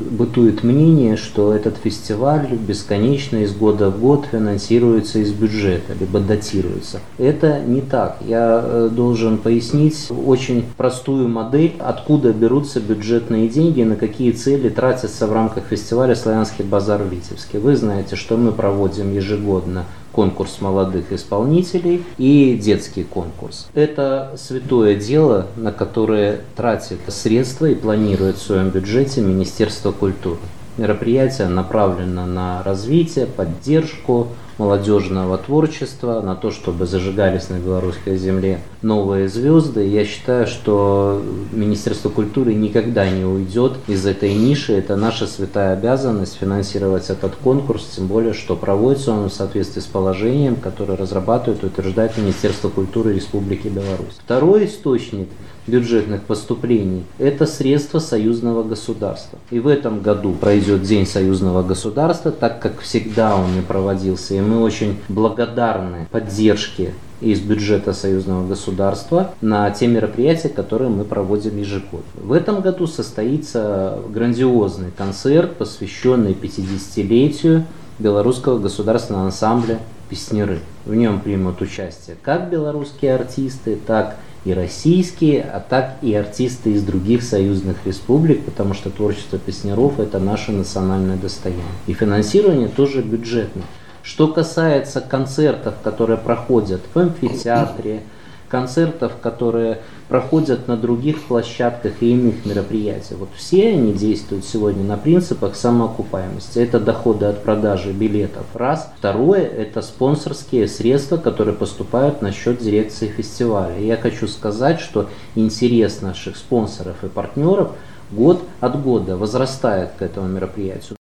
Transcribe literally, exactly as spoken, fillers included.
бытует мнение, что этот фестиваль бесконечно из года в год финансируется из бюджета, либо датируется. Это не так. Я должен пояснить очень простую модель, откуда берутся бюджетные деньги, на какие цели тратятся в рамках фестиваля «Славянский базар» в Витебске. Вы знаете, что мы проводим ежегодно конкурс молодых исполнителей и детский конкурс. Это святое дело, на которое тратит средства и планирует в своем бюджете Министерство культуры. Мероприятие направлено на развитие, поддержку молодежного творчества, на то, чтобы зажигались на белорусской земле новые звезды. Я считаю, что Министерство культуры никогда не уйдет из этой ниши. Это наша святая обязанность финансировать этот конкурс, тем более, что проводится он в соответствии с положением, которое разрабатывает и утверждает Министерство культуры Республики Беларусь. Второй источник бюджетных поступлений – это средства союзного государства. И в этом году пройдет День союзного государства, так как всегда он не проводился. И мы очень благодарны поддержке из бюджета союзного государства на те мероприятия, которые мы проводим ежегодно. В этом году состоится грандиозный концерт, посвященный пятидесятилетию Белорусского государственного ансамбля «Песняры». В нем примут участие как белорусские артисты, так и российские, а так и артисты из других союзных республик, потому что творчество песняров – это наше национальное достояние. И финансирование тоже бюджетное. Что касается концертов, которые проходят в амфитеатре, концертов, которые проходят на других площадках и иных мероприятиях, вот все они действуют сегодня на принципах самоокупаемости. Это доходы от продажи билетов, раз. Второе – это спонсорские средства, которые поступают на счет дирекции фестиваля. И я хочу сказать, что интерес наших спонсоров и партнеров год от года возрастает к этому мероприятию.